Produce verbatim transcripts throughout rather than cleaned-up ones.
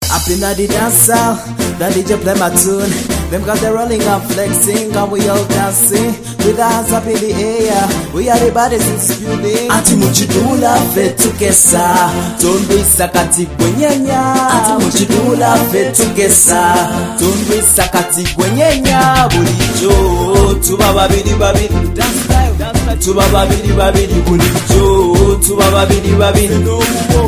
Up in the dance hall, the D J play my tune. Them guys they rolling and flexing, and we all dancing with our hands up in the air. We are the baddest in this building. Ati muchidula vetukesa, tondwe sakati kwenyenya. Ati muchidula vetukesa, tondwe sakati kwenyenya. Bulijo, tuba babidi babidi, dance style, dance style. Tuba babidi babidi, bulijo, tuba babidi babidi, no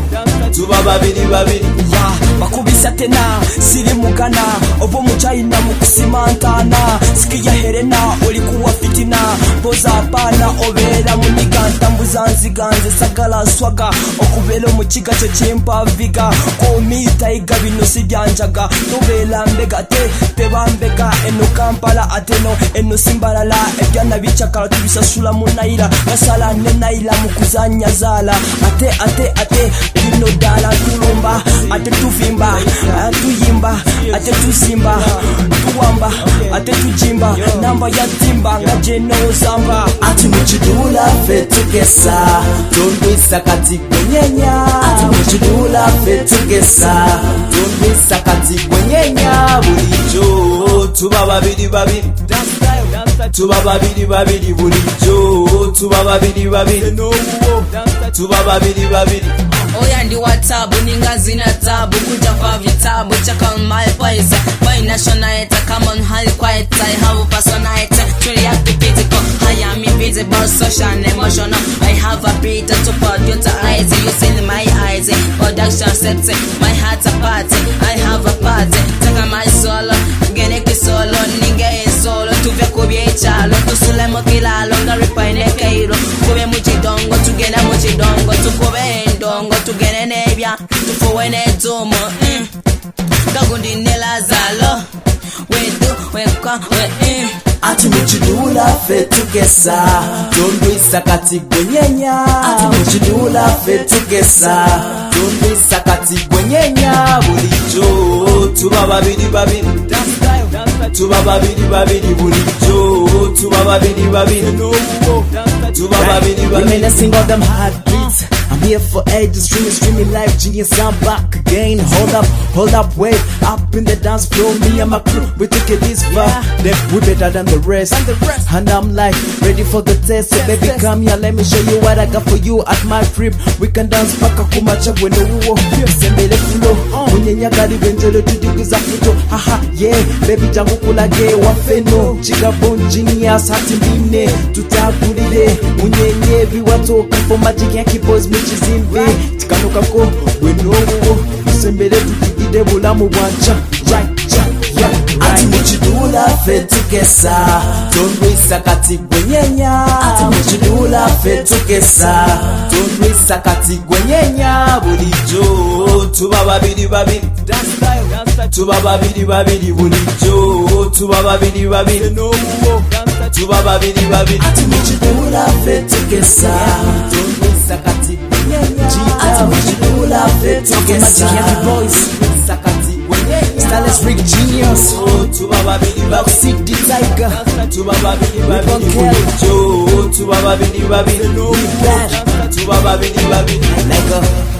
tuba babidi babidi. Yeah, bakubisa tena, siri mugana, obo muchayina mukusimantana, sikia herena, olikuwa fitina, boza pana, overa muniganta, mbuzanzi ganze, sakala swaga, okubelo muchiga chechimpa viga, komita igabino sibyanjaga, tubela mbega te, teba mbega, eno kampala ateno, eno simbalala, ebyana bichakala tubisa sula munaila, gasala nenaila mukuzanya zala, ate ate ate, bino dala tulumba, ate tuvimba, atuyimba, ate tusimba, tuwamba, ate tujimba, namba ya timba, ngajeno samba. Ati muchidula vetukesa, tondwe sakati kwenyenya. Ati muchidula vetukesa, tondwe sakati kwenyenya. Bulijo, tuba babidi babidi, dance style, dance style. Tuba babidi babidi, bulijo, tuba babidi babidi, no dance style. Tuba babidi babidi. Oya ndi watabu ninga zina tabu kuja kwa vitabu chaka on my voice by nationality come on high quiet I have a personality truly activity I am invisible social and emotional I have a beat to produce eyes you see in my eyes production set my heart a party I have a party taka my solo gene ki solo ninga e solo tuvya kubye chalo tusule mokilalo ngaripaine kairo kube mujidongo tugenda mujidongo tukube ndongo tugene nebya tufuwene tumo mm. Kagundi nela zalo wedu wekwa we mm. Ati muchidula vetukesa, tondwe sakati kwenyenya. Ati muchidula vetukesa, tondwe sakati kwenyenya. Bulijo, tuba babidi babidi, dance style, dance style. Tuba babidi babidi, bulijo, tuba babidi babidi, no dance style. Tuba babidi babidi. Reminiscing all them heartbeats. I'm here for ages, streaming, streaming live, genius, I'm back again. Hold up, hold up, wait, up in the dance floor, me and my crew, we took it this far. Then we better than the rest, and, the rest. And I'm like, ready for the test, so baby come here, let me show you what I got for you at my crib. We can dance paka kumacha when the woo sembele fulo, unyenya kari benjelo tudigiza futo. Haha, yeah, baby jangu kulage wafeno, chiga bon genius, hati mine, tutagulide, unyenye viwatoka for magic yanki boys me chizimbe tikanuka ko weno usembele tutigide bulamu bwancha right yeah ati muchidula vetukesa tondwe sakati kwenyenya ati muchidula vetukesa tondwe sakati kwenyenya bulijo tuba babidi babidi dance style dance style tuba babidi babidi bulijo tuba babidi babidi no dance style tuba babidi babidi ati muchidula vetukesa tondwe sakati kwenyenya ati muchidula vetukesa Stylist Rick Genius, tuba babidi babidi, Sick the Tiger, tuba babidi babidi, Joe, tuba babidi babidi, Bad, tuba babidi babidi, Lego.